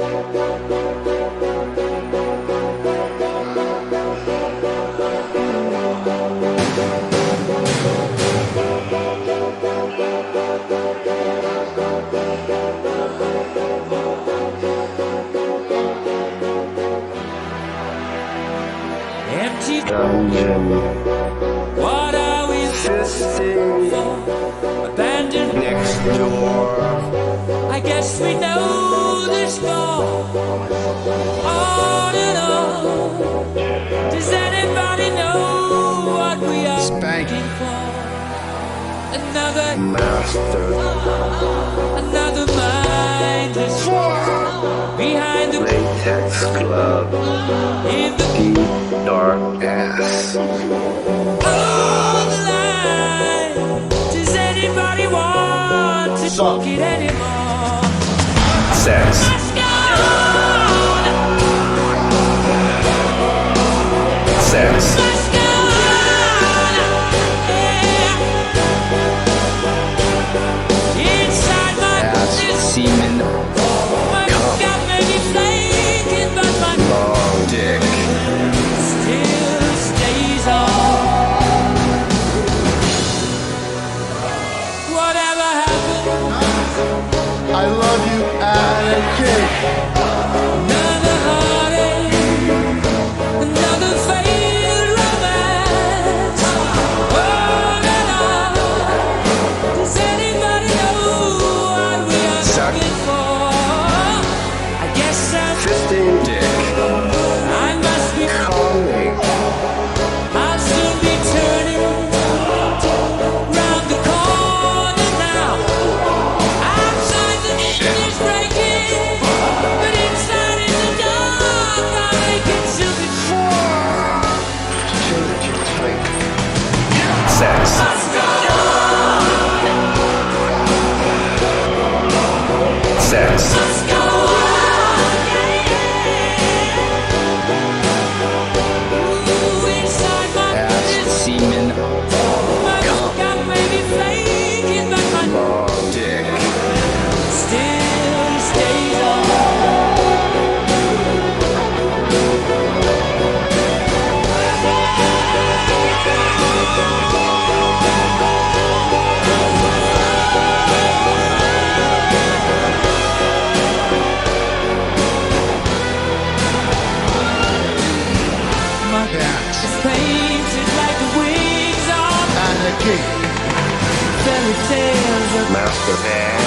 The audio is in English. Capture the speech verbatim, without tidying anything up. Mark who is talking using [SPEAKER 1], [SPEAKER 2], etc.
[SPEAKER 1] Empty dungeon. What are we fisting for? Abandoned next door. I guess we know the score. On and on. Does anybody know what we are looking for? Another master. Another mindless behind the latex glove in the deep dark ass. On the line. Does anybody want to talk it anymore?
[SPEAKER 2] Sex.
[SPEAKER 1] Let's go!
[SPEAKER 2] Sex.
[SPEAKER 1] Let's go! Yeah. Inside my
[SPEAKER 2] Ass, semen,
[SPEAKER 1] my got maybe flaking, but my
[SPEAKER 2] long dick.
[SPEAKER 1] still stays on. Whatever happened?
[SPEAKER 3] I love you, Adam King.
[SPEAKER 1] Another heartache, another failed romance. On and on. Does anybody know what we are
[SPEAKER 2] Suck.
[SPEAKER 1] looking for? I guess I'm
[SPEAKER 2] Fisting dick.
[SPEAKER 1] I must be
[SPEAKER 2] Calling.
[SPEAKER 1] I'll soon be turning round the corner now. Outside the night is breaking, but inside in the dark I'm making silken
[SPEAKER 2] Sex. Sex.
[SPEAKER 1] Let's go on, Ooh, inside my
[SPEAKER 2] Ass, semen,
[SPEAKER 1] my got maybe flaking, but my
[SPEAKER 2] long dick.
[SPEAKER 1] still stays on. My
[SPEAKER 3] Yes.
[SPEAKER 1] is painted like the wings of
[SPEAKER 3] Adam King.
[SPEAKER 1] fairy tales of
[SPEAKER 2] Master.